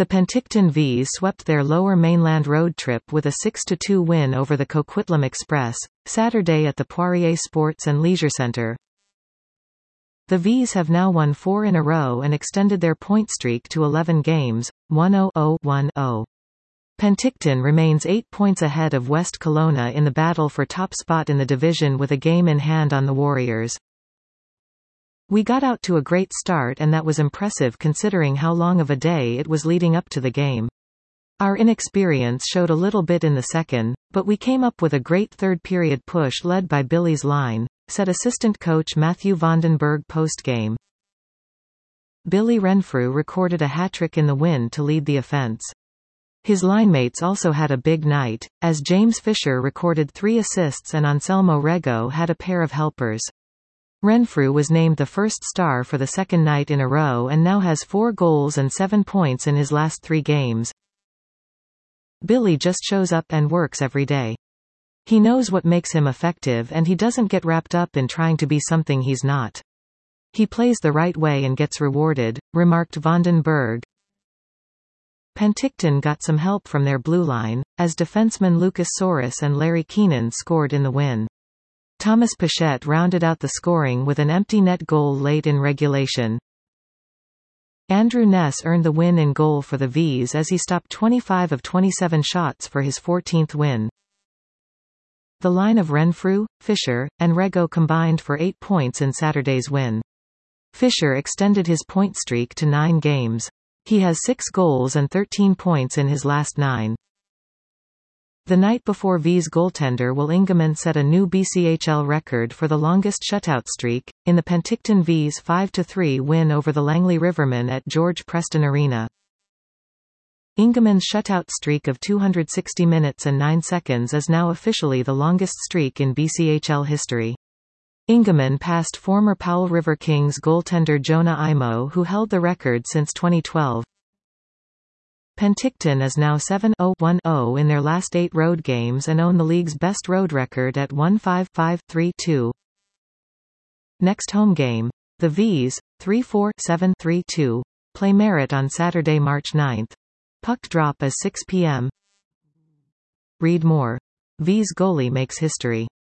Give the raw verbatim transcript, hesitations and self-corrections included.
The Penticton Vs swept their Lower Mainland road trip with a six to two win over the Coquitlam Express, Saturday at the Poirier Sports and Leisure Centre. The Vs have now won four in a row and extended their point streak to eleven games, one oh oh one oh. Penticton remains eight points ahead of West Kelowna in the battle for top spot in the division with a game in hand on the Warriors. We got out to a great start and that was impressive considering how long of a day it was leading up to the game. Our inexperience showed a little bit in the second, but we came up with a great third-period push led by Billy's line, said assistant coach Matthew Vandenberg post-game. Billy Renfrew recorded a hat-trick in the win to lead the offense. His linemates also had a big night, as James Fisher recorded three assists and Anselmo Rego had a pair of helpers. Renfrew was named the first star for the second night in a row and now has four goals and seven points in his last three games. Billy just shows up and works every day. He knows what makes him effective and he doesn't get wrapped up in trying to be something he's not. He plays the right way and gets rewarded, remarked Vandenberg. Penticton got some help from their blue line, as defensemen Lucas Soros and Larry Keenan scored in the win. Thomas Pichette rounded out the scoring with an empty net goal late in regulation. Andrew Ness earned the win in goal for the Vs as he stopped twenty-five of twenty-seven shots for his fourteenth win. The line of Renfrew, Fisher, and Rego combined for eight points in Saturday's win. Fisher extended his point streak to nine games. He has six goals and thirteen points in his last nine. The night before V's goaltender Will Ingeman set a new B C H L record for the longest shutout streak, in the Penticton V's five to three win over the Langley Rivermen at George Preston Arena. Ingeman's shutout streak of two hundred sixty minutes and nine seconds is now officially the longest streak in B C H L history. Ingeman passed former Powell River Kings goaltender Jonah Imo, who held the record since twenty twelve. Penticton is now seven oh one oh in their last eight road games and own the league's best road record at one five five three two. Next home game, the Vs, three four seven three two, play Merritt on Saturday, March ninth. Puck drop is six p m Read more. V's goalie makes history.